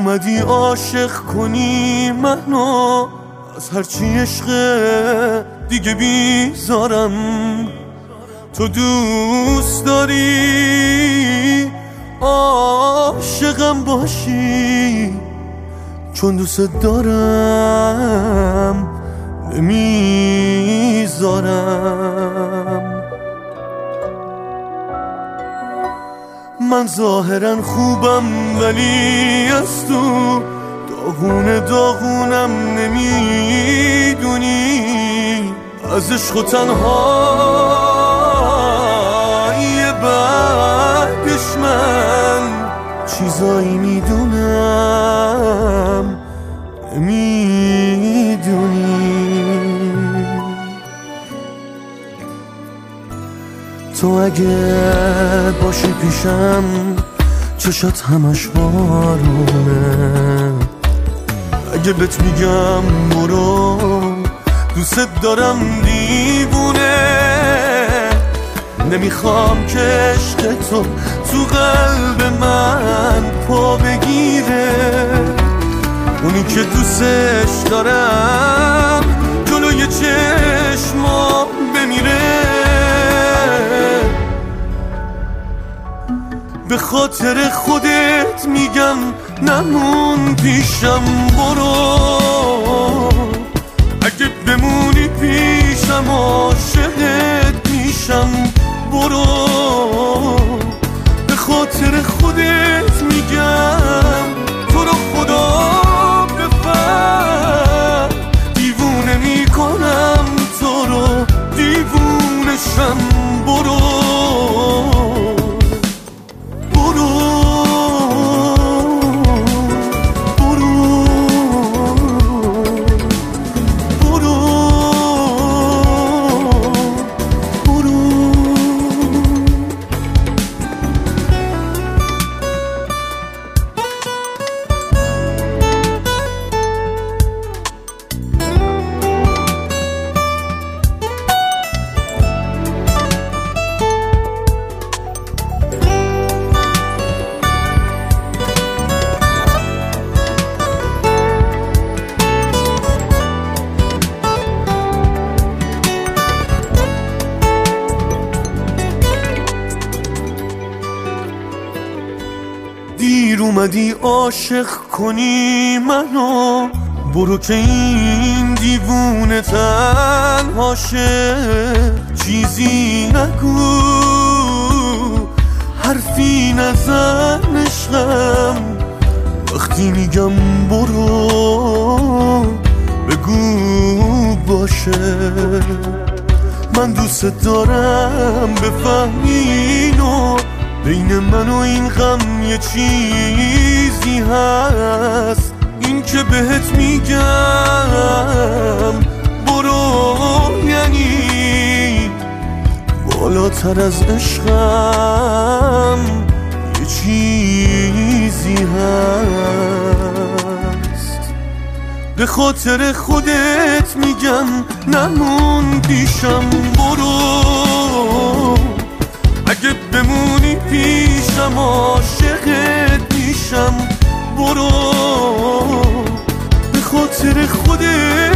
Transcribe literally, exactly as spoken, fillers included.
اومدی عاشق کنی منو، از هرچی عشق دیگه بیزارم. تو دوست داری عاشقم باشی، چون دوست دارم نمیذارم. من ظاهرا خوبم ولی از تو داغون داغونم. نمیدونی از عشق و تنهایی بعدش من چیزایی میدونم نمیدونی. تو اگه باشی پیشم چشات همش بارونه. اگه بهت میگم برو دوست دارم دیوونه. نمیخوام که عشق تو تو قلب من پا بگیره. اونی که دوستش دارم جلوی چشمام بمیره. به خاطر خودت میگم نمون پیشم برو. اگه بمونی پیشم عاشقت میشم برو. به خاطر خودت میگم تو رو خدا بفهم. دیوونه میکنم تو رو دیوونشم برو. دیر اومدی عاشق کنی منو، برو که این دیوونه تنهاشه. چیزی نگو حرفی نزن عشقم. وقتی میگم برو بگو باشه. من دوست دارم بفهمینو، بین من و این غم یه چیزی هست. این که بهت میگم برو یعنی بالاتر از عشقم یه چیزی هست. به خاطر خودت میگم نمون پیشم برو. اگه بمونی پیشم عاشقت میشم برو. به خاطر خودت